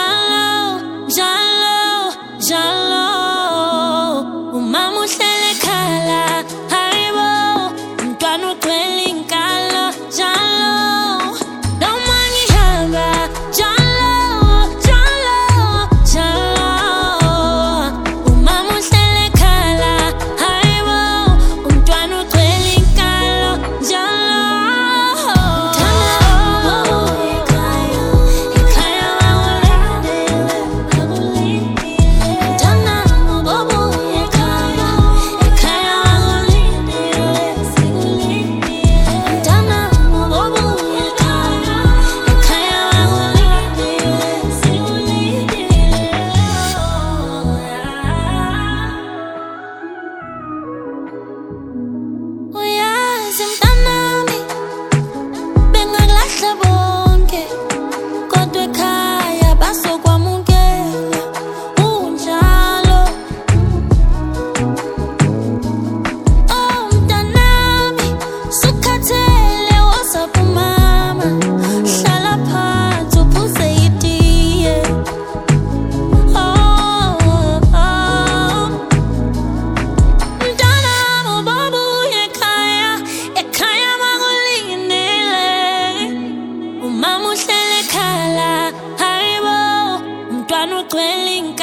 Jalo, jalo, jalo. Umama uhlele khala, hayibo. Umntwana ugcwele inkalo, jalo. Noma ngihamba, jalo, jalo, jalo. Umama uhlele khala, hayibo. Umntwana ugcwele inkalo, jalo. Uyazi mntanami, bengakulahla bonke, kodwa ekhaya bazokwamukela unjalo. Oh mntanami, sukhathele wozapha umama, hlala phansi uphuze itiye. Mntanami ubobuya ekhaya, ekhaya bakulindele. Umama uhlele khala, hayibo. Umntwana ugcwele